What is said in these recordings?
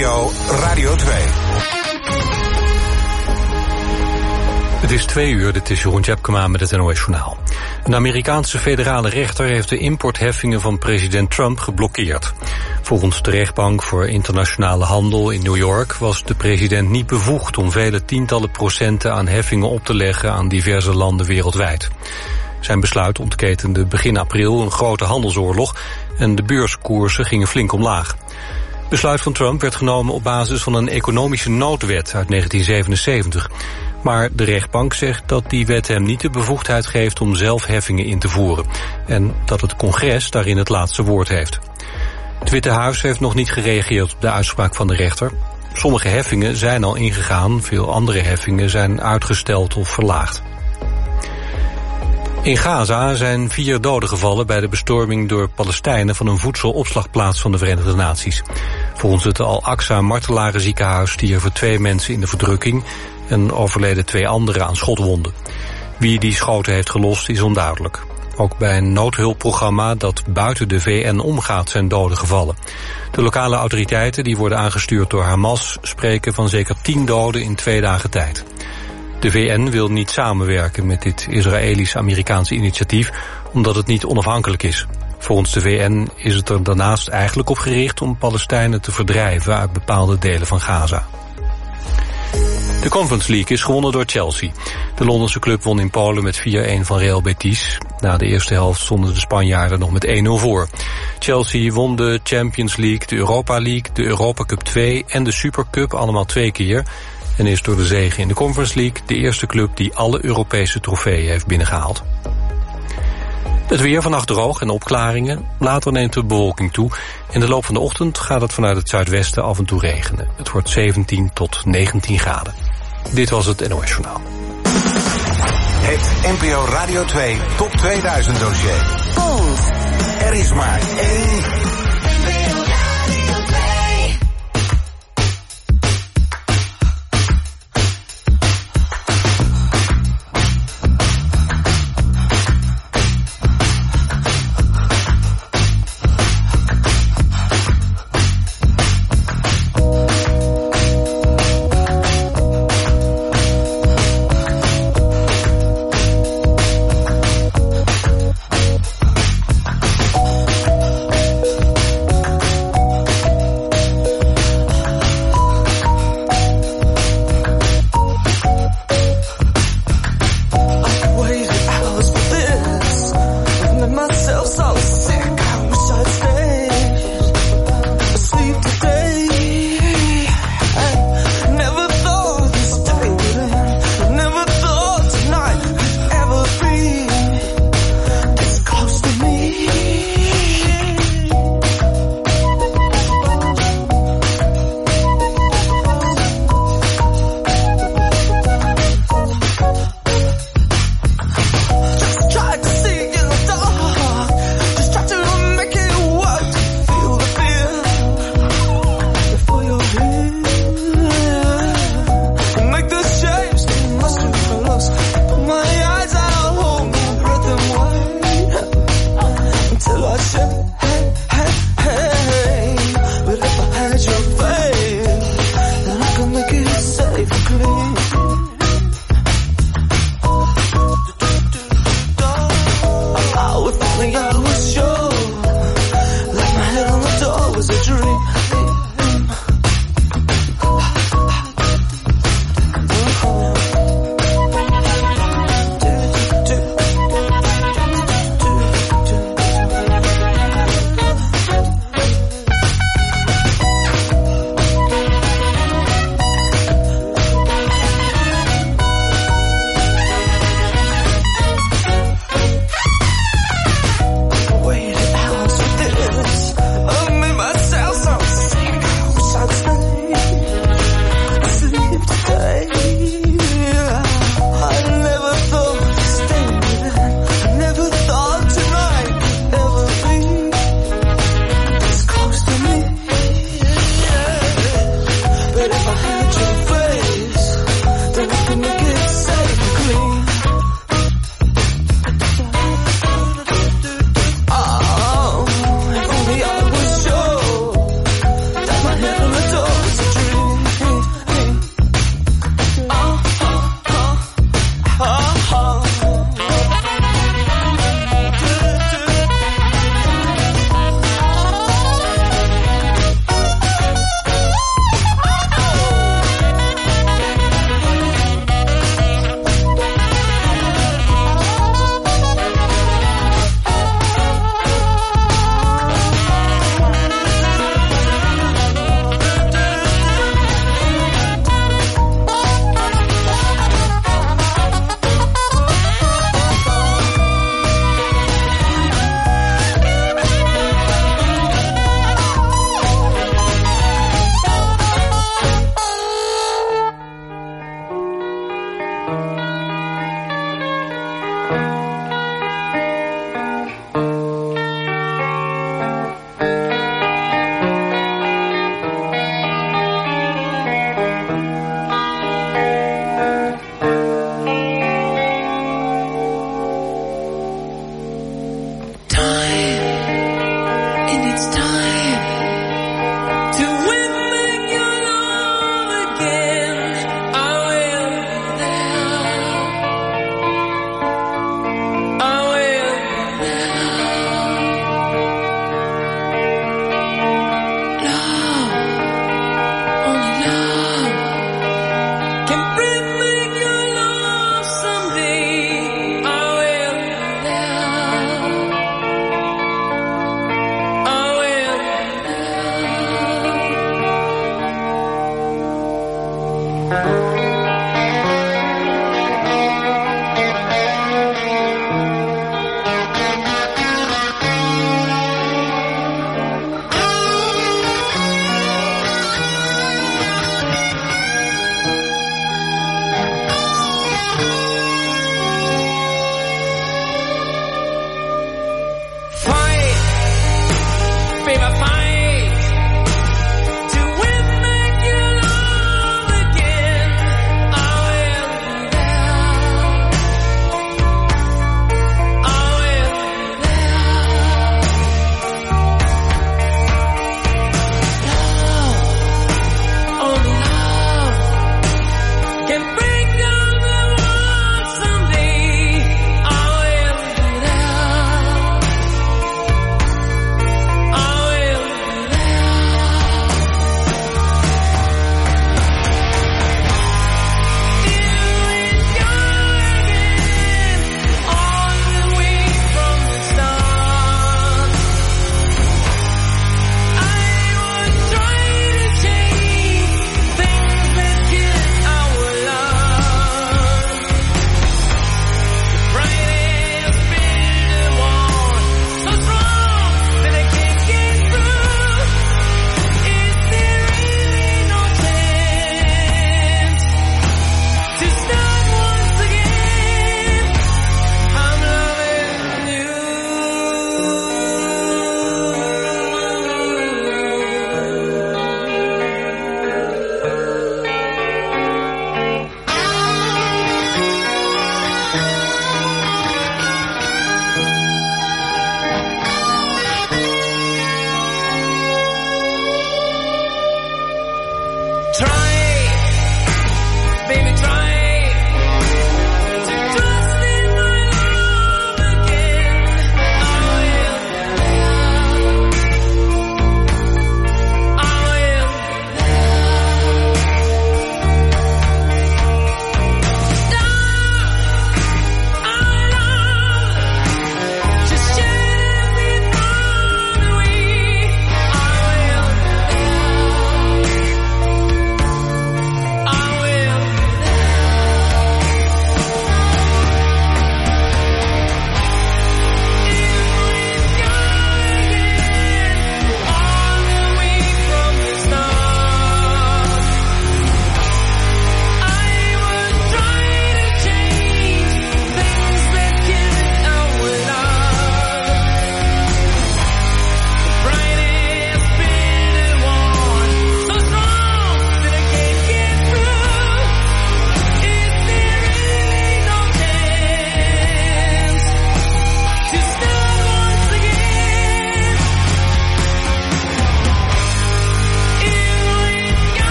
NPO Radio 2. Het is 2 uur, dit is Jeroen Tjepkema met het NOS Journaal. Een Amerikaanse federale rechter heeft de importheffingen van president Trump geblokkeerd. Volgens de rechtbank voor internationale handel in New York was de president niet bevoegd om vele tientallen procenten aan heffingen op te leggen aan diverse landen wereldwijd. Zijn besluit ontketende begin april een grote handelsoorlog en de beurskoersen gingen flink omlaag. Het besluit van Trump werd genomen op basis van een economische noodwet uit 1977. Maar de rechtbank zegt dat die wet hem niet de bevoegdheid geeft om zelf heffingen in te voeren. En dat het congres daarin het laatste woord heeft. Het Witte Huis heeft nog niet gereageerd op de uitspraak van de rechter. Sommige heffingen zijn al ingegaan, veel andere heffingen zijn uitgesteld of verlaagd. In Gaza zijn 4 doden gevallen bij de bestorming door Palestijnen van een voedselopslagplaats van de Verenigde Naties. Volgens het Al-Aqsa martelárenziekenhuis stierven 2 mensen in de verdrukking en overleden 2 anderen aan schotwonden. Wie die schoten heeft gelost is onduidelijk. Ook bij een noodhulpprogramma dat buiten de VN omgaat zijn doden gevallen. De lokale autoriteiten, die worden aangestuurd door Hamas, spreken van zeker 10 doden in 2 dagen tijd. De VN wil niet samenwerken met dit Israëlisch-Amerikaanse initiatief, omdat het niet onafhankelijk is. Volgens de VN is het er daarnaast eigenlijk op gericht om Palestijnen te verdrijven uit bepaalde delen van Gaza. De Conference League is gewonnen door Chelsea. De Londense club won in Polen met 4-1 van Real Betis. Na de eerste helft stonden de Spanjaarden nog met 1-0 voor. Chelsea won de Champions League, de Europa League, de Europa Cup 2 en de Supercup allemaal 2 keer. En is door de zege in de Conference League de eerste club die alle Europese trofeeën heeft binnengehaald. Het weer vannacht droog en opklaringen. Later neemt de bewolking toe. In de loop van de ochtend gaat het vanuit het zuidwesten af en toe regenen. Het wordt 17 tot 19 graden. Dit was het NOS Journaal. Het NPO Radio 2 Top 2000 dossier. Er is maar 1...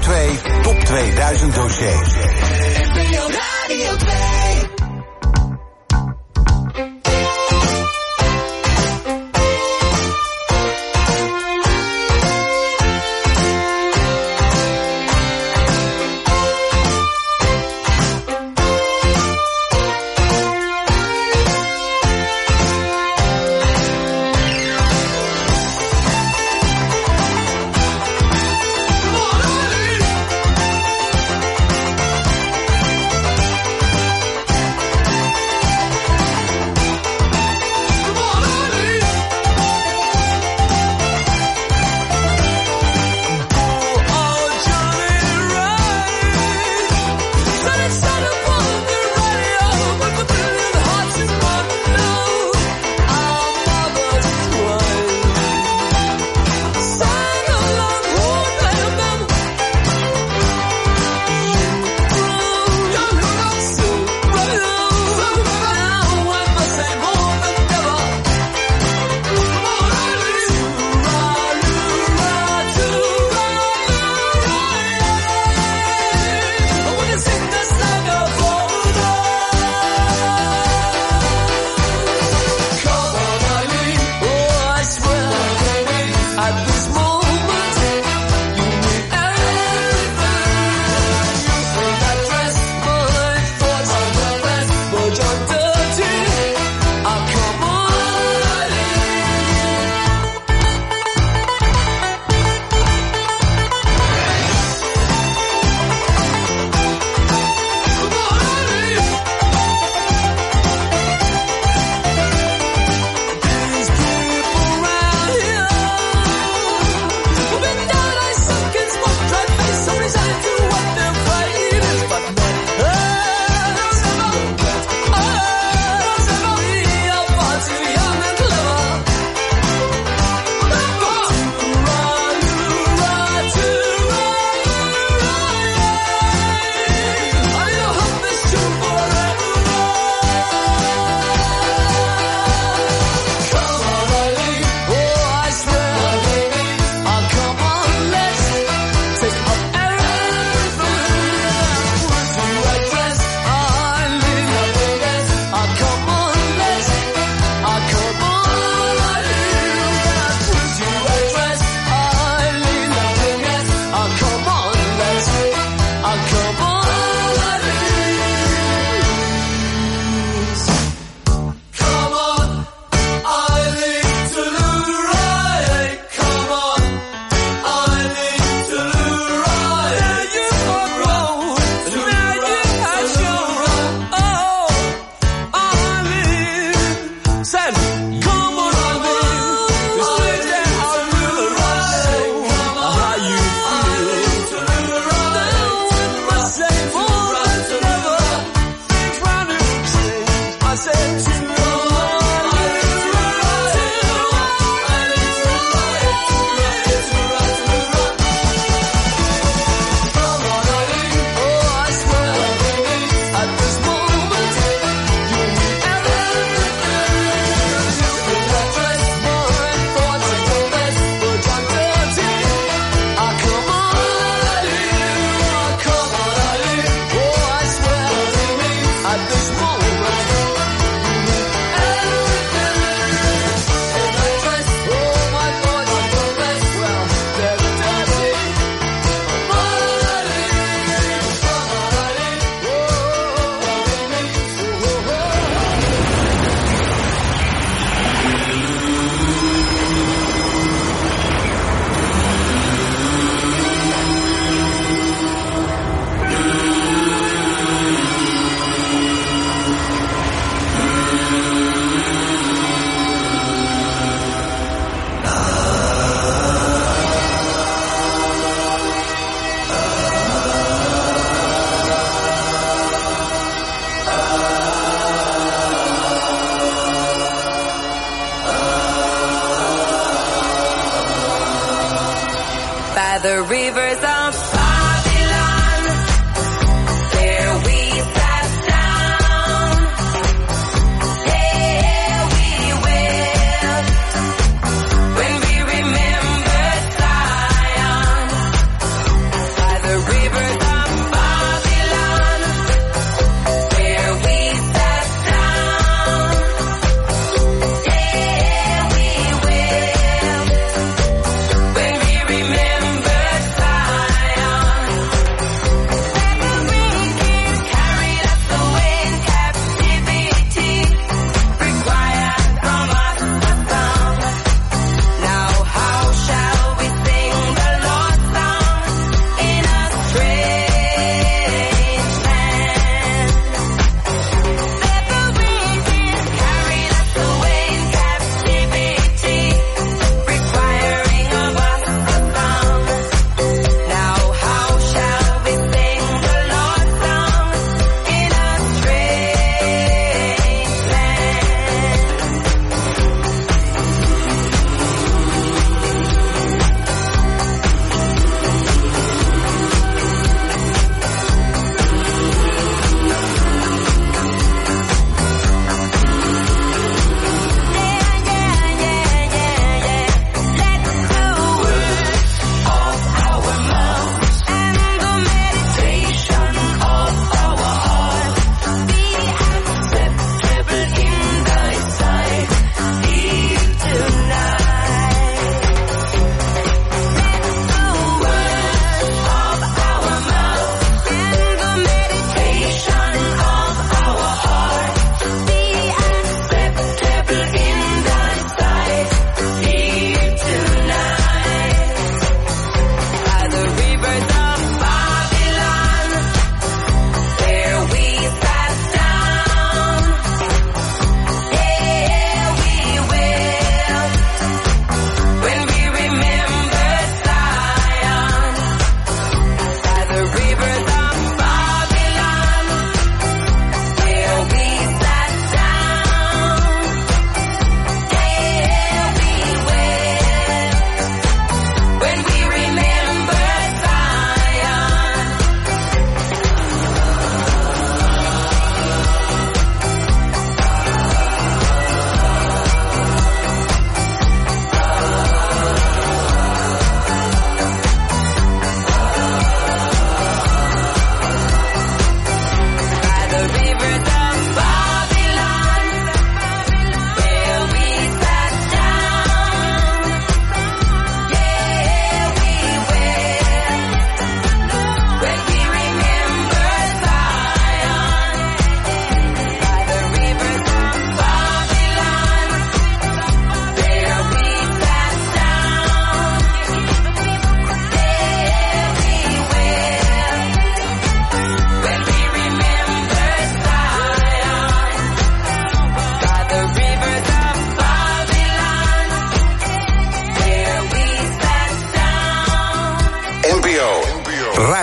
2 Top 2000 dossier. Radio 2.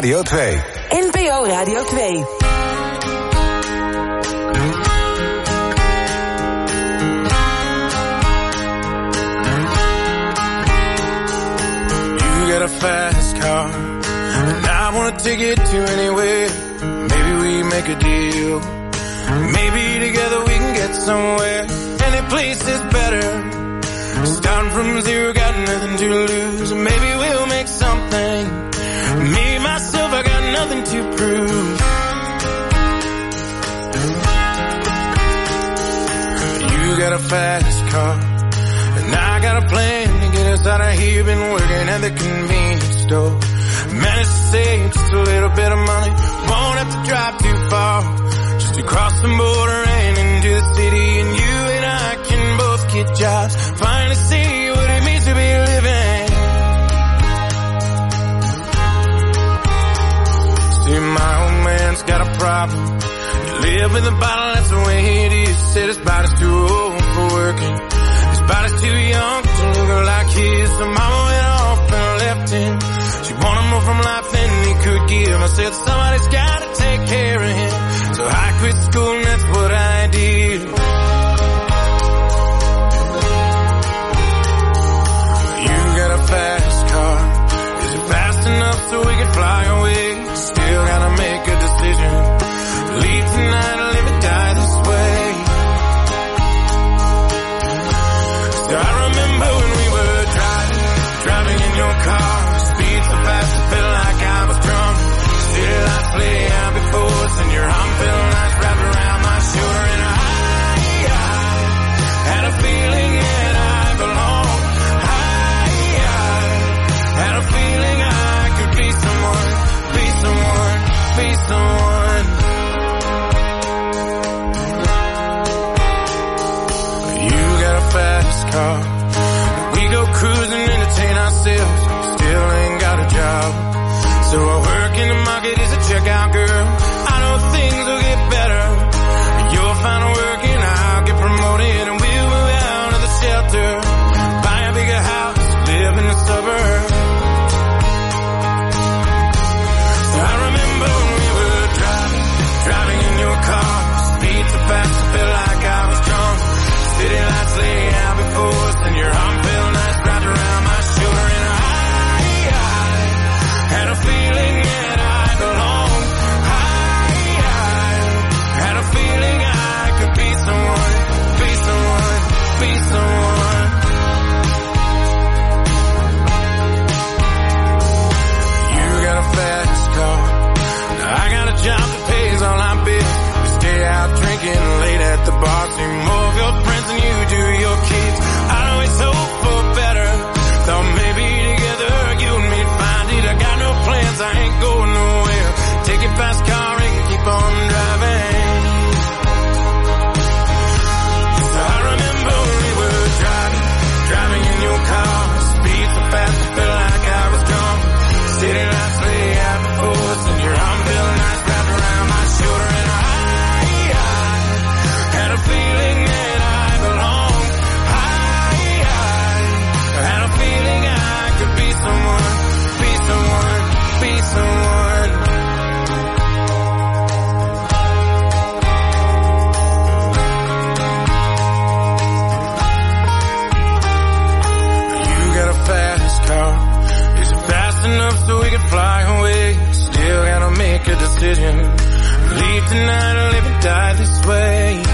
Radio 2. NPO Radio 2. A fast car, and I wanna take it to anywhere. Maybe we make a deal. Maybe together we can get somewhere. Any place is better. Starting from zero, got nothing to lose. Maybe we'll make something. Me, myself, I got nothing to prove. You got a fast car, and I got a plan to get us out of here. Been working at the convenience store. Managed to save just a little bit of money. Won't have to drive too far. Just across the border and into the city. And you and I can both get jobs. Finally see what it means to be living. See, my old man's got a problem. You live in the bottle, that's the way it is. Said his body's too old for working. His body's too young to look like his. So mama went off and left him. She wanted more from life than he could give. I said somebody's gotta take care of him. So I quit school and that's what I did. You got a fast car. Is it fast enough so we can fly away? Still gotta make a decision. Leave tonight or live and die this way. So I remember when we were driving in your car. Speed so fast it felt like I was drunk. City lights play out before us and your arm felt nice wrapped around my shoulder. And I had a feeling that I belonged. I had a feeling I could be someone, be someone, be someone. You got a fast car. We go cruising, entertain ourselves. Still ain't got a job. So I work in the market as a checkout girl. I know things will get better. You'll find work and I'll get promoted. And we'll move out of the shelter. Buy a bigger house, live in the suburbs. So I remember when we were driving in your car. Speed so fast it felt like I was drunk. City lights lay out before us and your arm felt nice wrapped around my shoulder. And I had a feeling that I belonged. I had a feeling I could be someone, be someone, be someone. You got a fast car. I got a job that pays all my bills. We stay out drinking late at the bar. See more of your friends than you do your kids. I always hope for better. Thought maybe together you and me'd find it. I got no plans, I ain't going nowhere. Take your fast car and keep on driving. So I remember when we were driving in your car. Speed so fast it felt like I was drunk. City lights lay out before us and your arm felt nice wrapped around my shoulder. And I had a feeling that I belonged. I had a feeling I could be someone, be someone, be someone. You got a fast car. Is it fast enough so we can fly away? Still gotta make a decision. Leave tonight or live and die this way.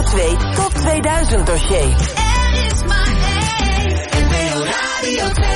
Radio 2 Top 2000 dossier. Er is maar één NPO Radio 2.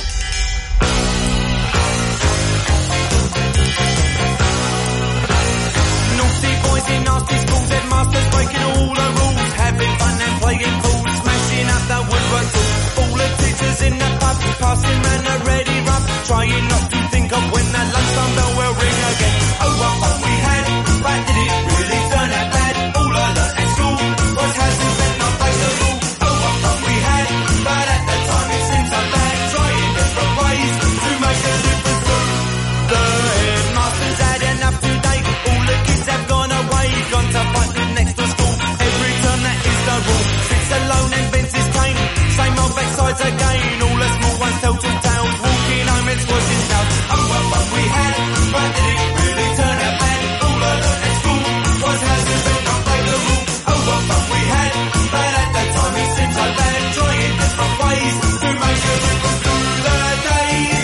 In nasty schools, headmasters breaking all the rules, having fun and playing pool, smashing up the woodwork tools. All the teachers in the pub, passing round a ready rub, trying not to think of when the lunchtime bell will ring again. Oh, what fun we had, but did it really turn out bad? All I learned at school was how to spend not break the rule. Oh, what fun we had, but at the time it seemed so bad, trying different ways to make a difference too. The headmasters had enough today, all the kids have gone to fight the next to school. Every turn that is the rule. Sits alone and bends his cane. Same old backsides again. All the small ones tell two tales. Walking home and squashing tails. Oh, what fun we had, but did it really turn out bad? All I learned at school was how to bend not break the rule. Oh, what fun we had, but at the time it seemed so bad. Trying different ways to make a difference through the days.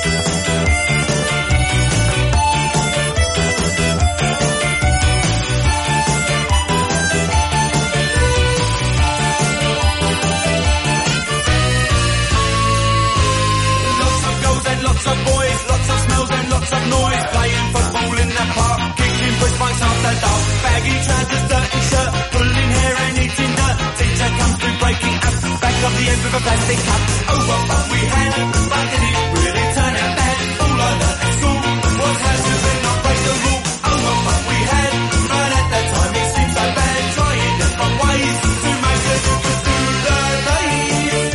Lots of boys, lots of smells and lots of noise. Playing football in the park, kicking push bikes after dark. Baggy trousers, dirty shirt, pulling hair and eating dirt. Teacher comes through breaking up, back of the end with a plastic cup. Oh, what fun we had, but did it really turn out bad? All I learned at school was how to bend not break the rule. Oh, what fun we had, but at that time it seemed so bad. Trying different ways to make a difference through the days.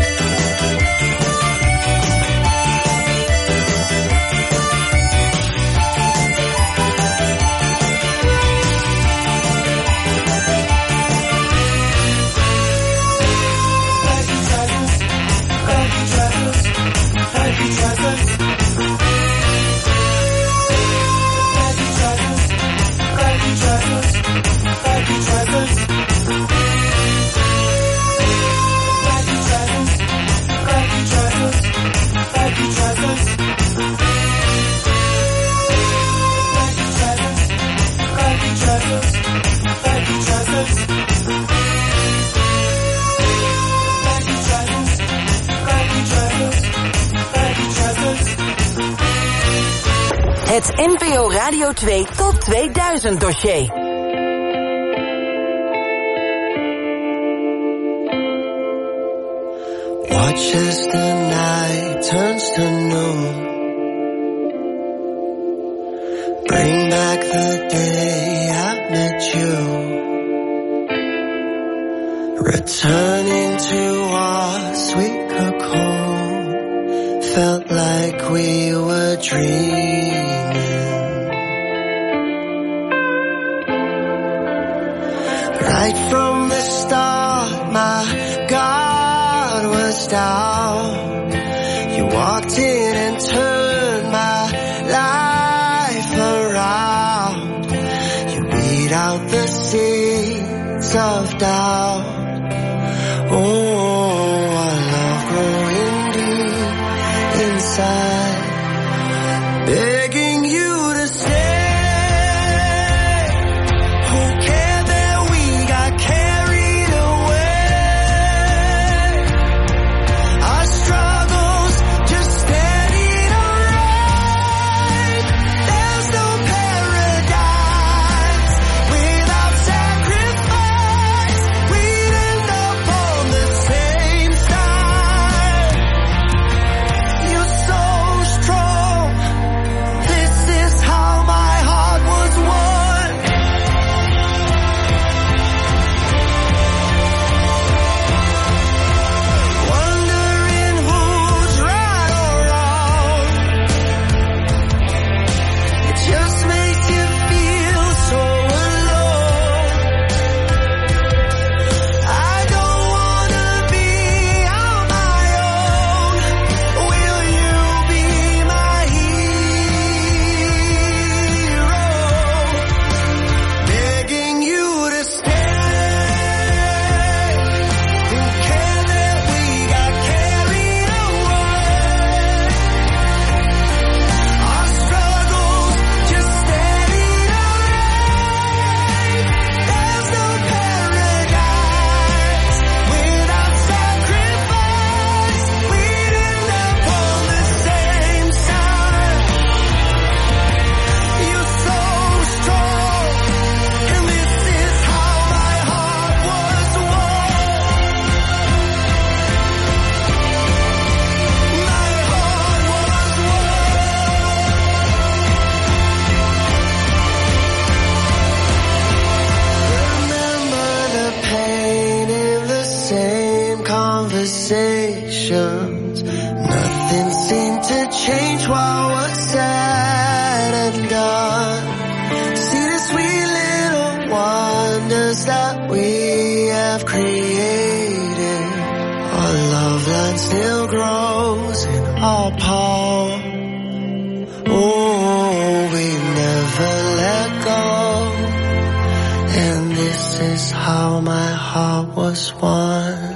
Het NPO Radio 2 Top 2000 dossier. Watch as the night turns to noon. Bring back the day I met you. Returning to our sweet cocoon. Felt like we were dreaming. Right from the start, my guard was down. You walked in and turned my life around. You weed out the seeds of doubt. Oh, our love growing deep inside, begging you to stay. We conversations. Nothing seemed to change while we're said and done. See the sweet little wonders that we have created. Our love line still grows in our palm. Oh, we never let go. And this is how my heart was won.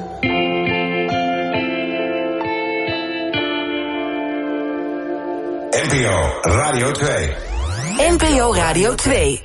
NPO Radio 2. NPO Radio 2.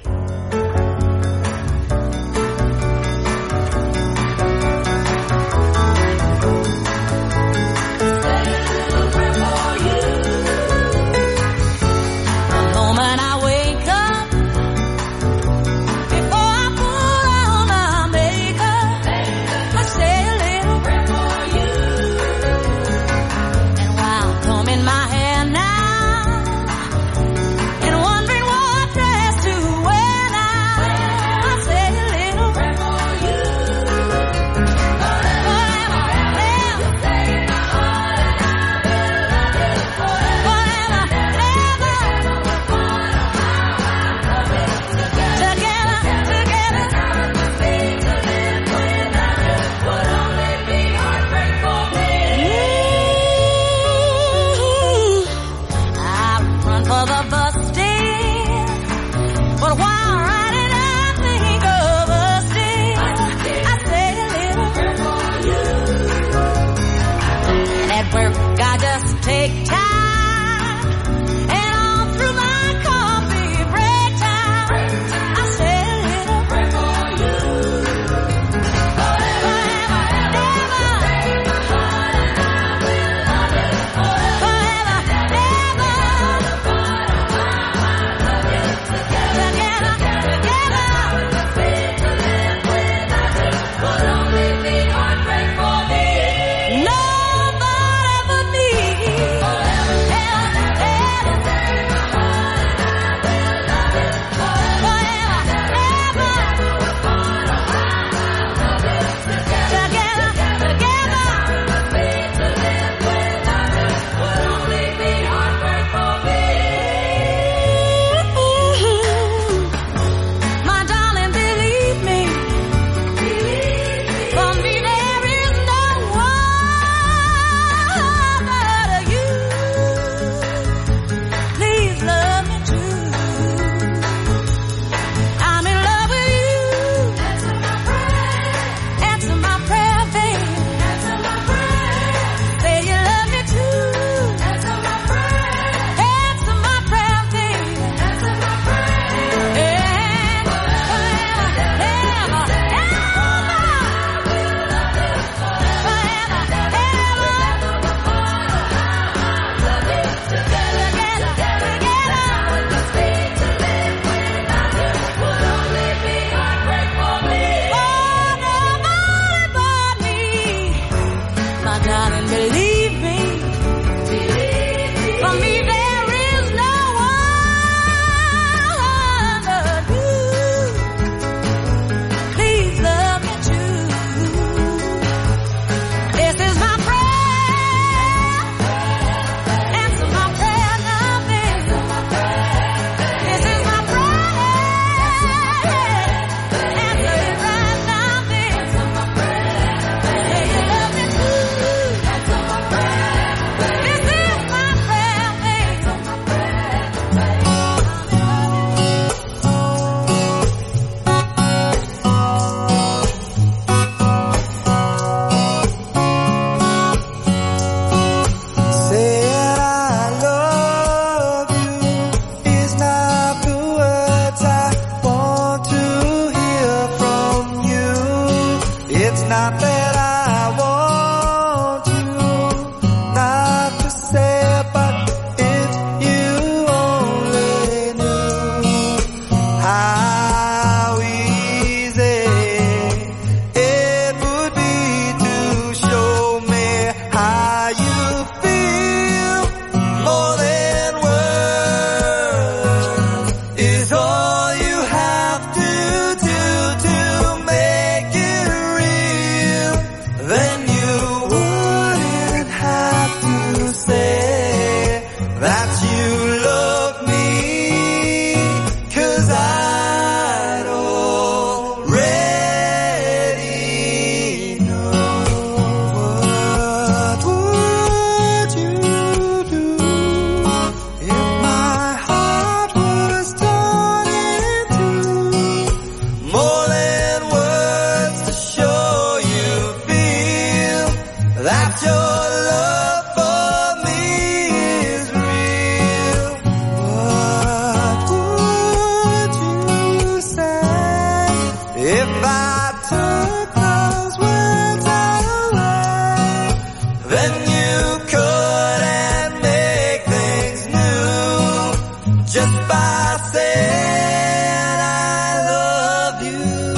that your love for me is real. What would you say if I took those words away? Then you couldn't make things new just by saying I love you.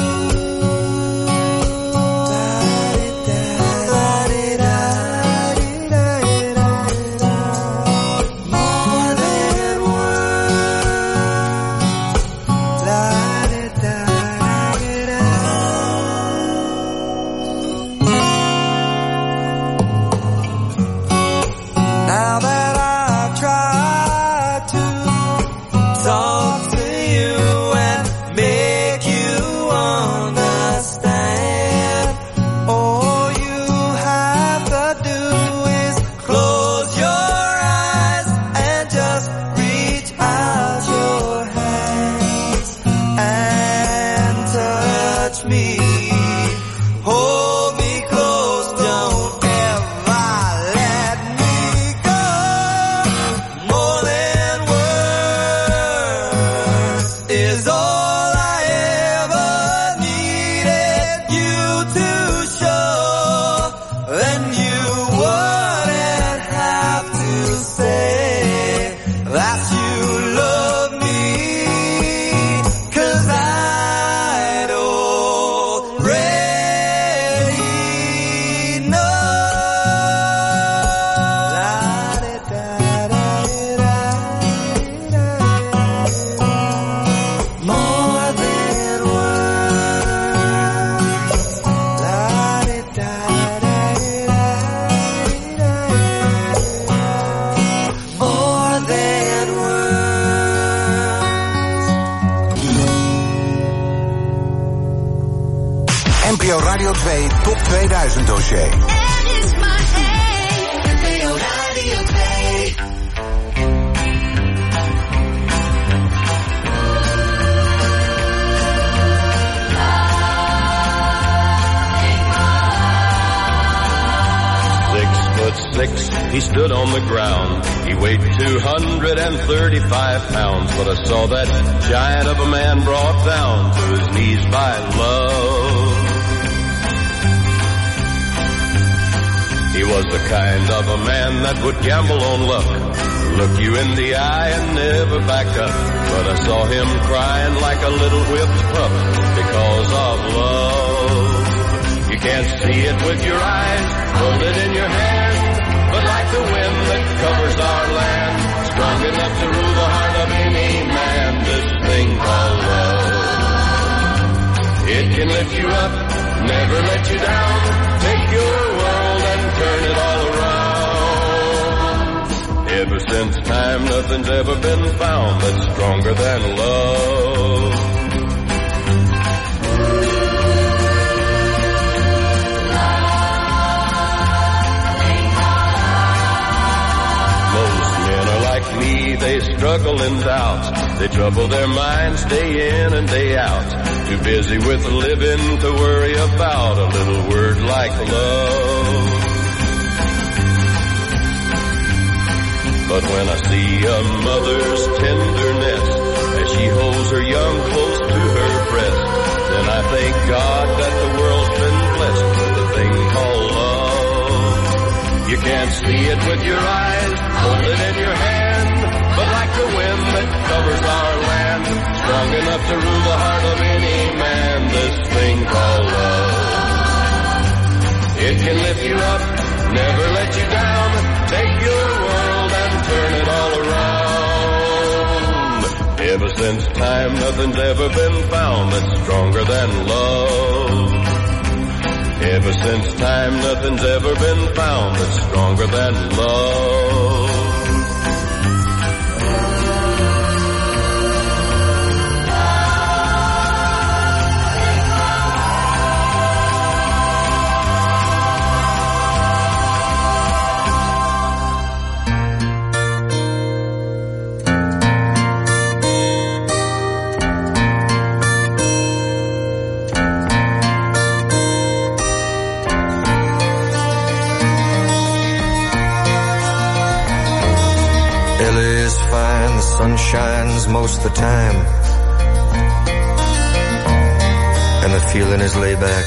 More than now that I've tried to talk to you and make you understand, all you have to do is close your eyes and just reach out your hands and touch me. Hold me close, don't ever let me go. More than words is all I ever needed you to show. Then you wouldn't have to say that you love me, 'cause I'd already know. More than words. More than words. NPO Radio 2 Top 2000 dossier. Er is maar één NPO Radio 2. He stood on the ground. He weighed 235 pounds, but I saw that giant of a man brought down to his knees by love. He was the kind of a man that would gamble on luck, look you in the eye and never back up. But I saw him crying like a little whipped pup because of love. You can't see it with your eyes, hold it in your hand. But like the wind that covers our land, strong enough to rule the heart of any man, this thing called love. It can lift you up, never let you down, take your world and turn it all around. Ever since time, nothing's ever been found that's stronger than love. They struggle in doubt. They trouble their minds day in and day out. Too busy with living to worry about a little word like love. But when I see a mother's tenderness as she holds her young close to her breast, then I thank God that the world's been blessed with a thing called love. You can't see it with your eyes, hold it in your hand. But like the wind that covers our land, strong enough to rule the heart of any man, this thing called love. It can lift you up, never let you down, take your world and turn it all around. Ever since time, nothing's ever been found that's stronger than love. Ever since time, nothing's ever been found that's stronger than love. LA is fine, the sun shines most of the time, and the feeling is laid back.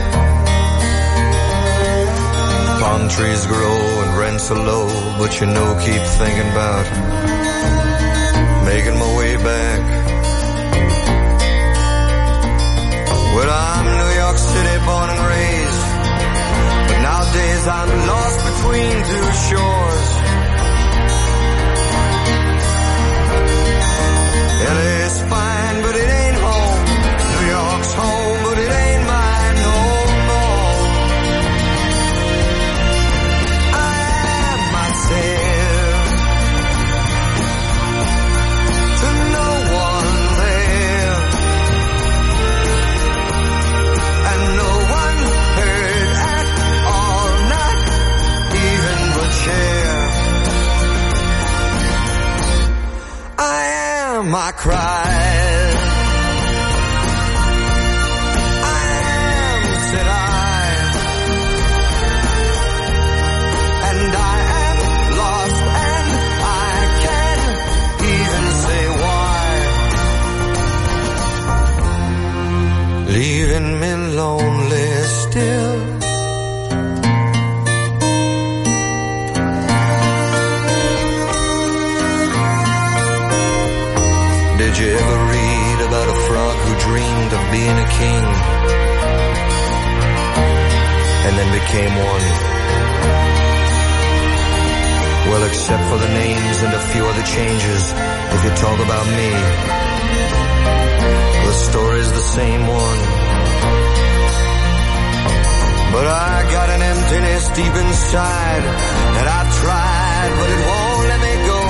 Palm trees grow and rents are low, but you know, keep thinking about making my way back. Well, I'm New York City born and raised, but nowadays I'm lost between two shores. LA's fine, but it ain't home. New York's home, but it ain't mine no more. I am myself to no one there, and no one heard at all, not even the chair. I am, I cried. I am, said I. And I am lost, and I can't even say why. Leaving me lonely still. Did you ever read about a frog who dreamed of being a king and then became one? Well, except for the names and a few other changes, if you talk about me, the story's the same one. But I got an emptiness deep inside, and I tried, but it won't let me go.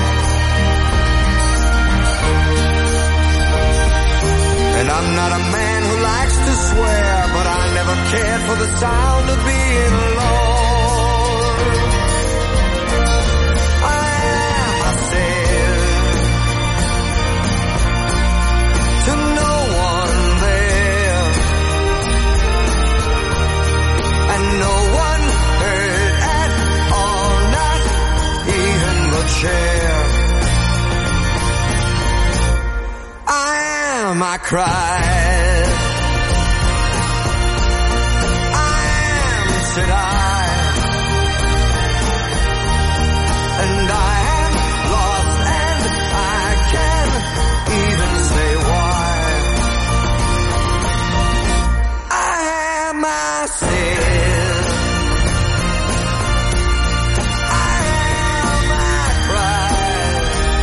And I'm not a man who likes to swear, but I never cared for the sound of being alone. I am myself to no one there, and no one heard at all, not even the chair. I cried. I am, said I, and I am lost, and I can't even say why. I am myself. I am, I cried.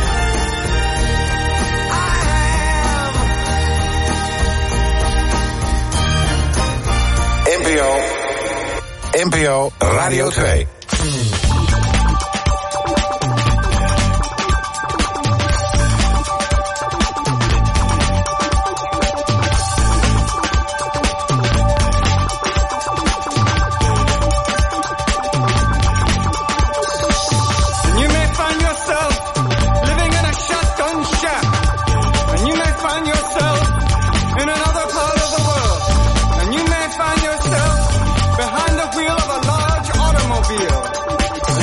NPO Radio 2. Behind the wheel of a large automobile.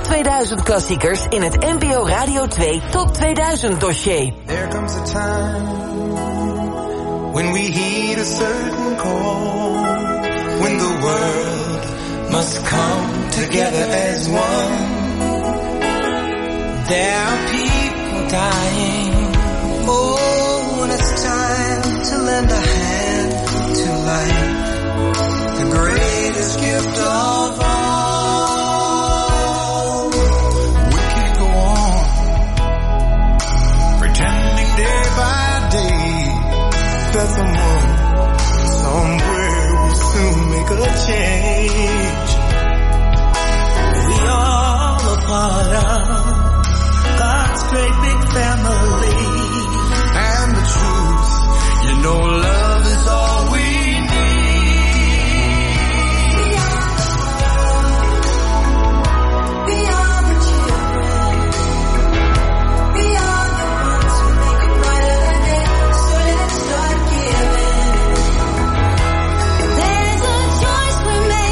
2000 klassiekers in het NPO Radio 2 Top 2000 dossier. There comes a time when we heed a certain call, when the world must come together as one. There are people dying. Oh, when it's time to lend a hand to life, the greatest gift of all. We can't go on pretending day by day that someone somewhere will soon make a change. We all a part of God's great big family. And the truth, you know, love is all we There's a choice we make.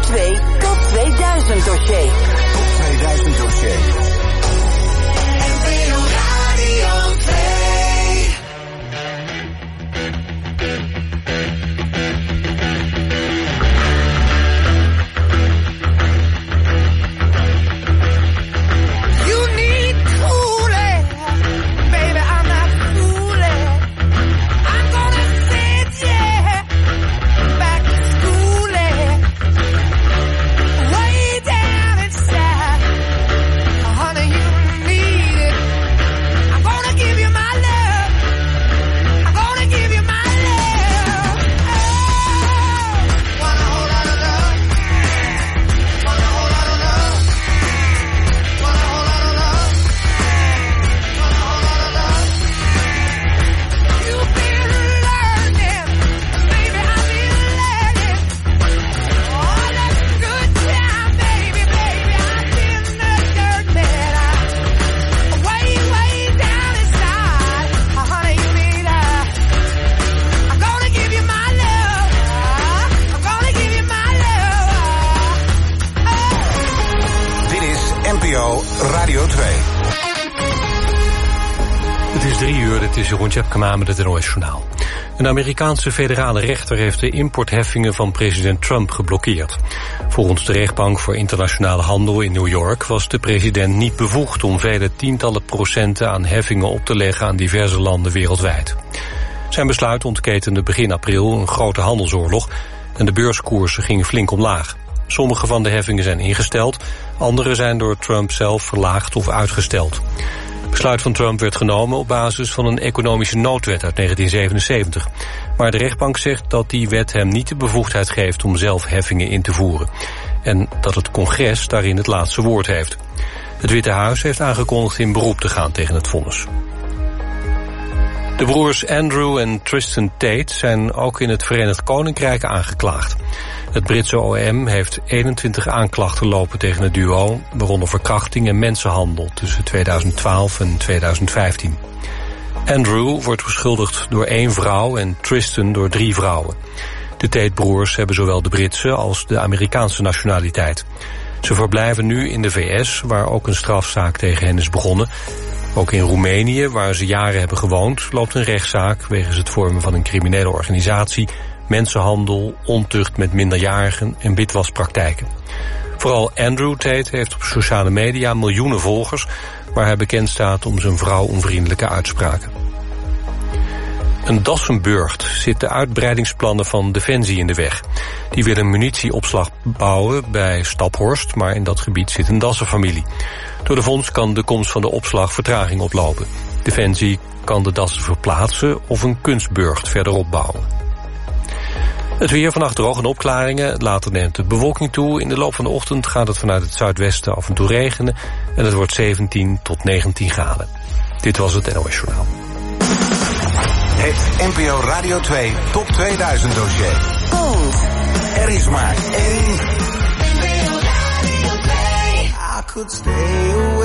2 Top 2000 dossier. Top 2000 dossier. NPO Radio 2. You need cooling, baby, I'm not fooling. I'm gonna send you back to school, way down inside. Honey, you need it. I'm gonna give you my love. I'm gonna give you my love. Oh, want a whole lot of love. Want a whole lot of love. Want a whole lot of love. Want a whole lot of love. You've been learning, baby, I've been learning. Oh, that's good time, baby, baby. I've been the dirt man. Way, way down inside. Honey, you need I'm gonna give you my love. I'm gonna give you my love. Dit is NPO Radio 2. Het is 3 uur, dit is Jeroen Tjepkema met het NOS Journaal. Een Amerikaanse federale rechter heeft de importheffingen van president Trump geblokkeerd. Volgens de rechtbank voor internationale handel in New York was de president niet bevoegd om vele tientallen procenten aan heffingen op te leggen aan diverse landen wereldwijd. Zijn besluit ontketende begin april een grote handelsoorlog en de beurskoersen gingen flink omlaag. Sommige van de heffingen zijn ingesteld, andere zijn door Trump zelf verlaagd of uitgesteld. Het besluit van Trump werd genomen op basis van een economische noodwet uit 1977. Maar de rechtbank zegt dat die wet hem niet de bevoegdheid geeft om zelf heffingen in te voeren. En dat het congres daarin het laatste woord heeft. Het Witte Huis heeft aangekondigd in beroep te gaan tegen het vonnis. De broers Andrew en Tristan Tate zijn ook in het Verenigd Koninkrijk aangeklaagd. Het Britse OM heeft 21 aanklachten lopen tegen het duo, waaronder verkrachting en mensenhandel tussen 2012 en 2015. Andrew wordt beschuldigd door 1 vrouw en Tristan door 3 vrouwen. De Tate-broers hebben zowel de Britse als de Amerikaanse nationaliteit. Ze verblijven nu in de VS, waar ook een strafzaak tegen hen is begonnen. Ook in Roemenië, waar ze jaren hebben gewoond, loopt een rechtszaak wegens het vormen van een criminele organisatie, mensenhandel, ontucht met minderjarigen en witwaspraktijken. Vooral Andrew Tate heeft op sociale media miljoenen volgers, waar hij bekend staat om zijn vrouwonvriendelijke uitspraken. Een Dassenburgt zit de uitbreidingsplannen van Defensie in de weg. Die wil een munitieopslag bouwen bij Staphorst, maar in dat gebied zit een Dassenfamilie. Door de vondst kan de komst van de opslag vertraging oplopen. Defensie kan de dassen verplaatsen of een kunstburgt verderop bouwen. Het weer, vannacht droog en opklaringen. Later neemt de bewolking toe. In de loop van de ochtend gaat het vanuit het zuidwesten af en toe regenen. En het wordt 17 tot 19 graden. Dit was het NOS Journaal. Het NPO Radio 2 Top 2000 dossier. Pond. Er is maar één. NPO Radio 2. I could stay away.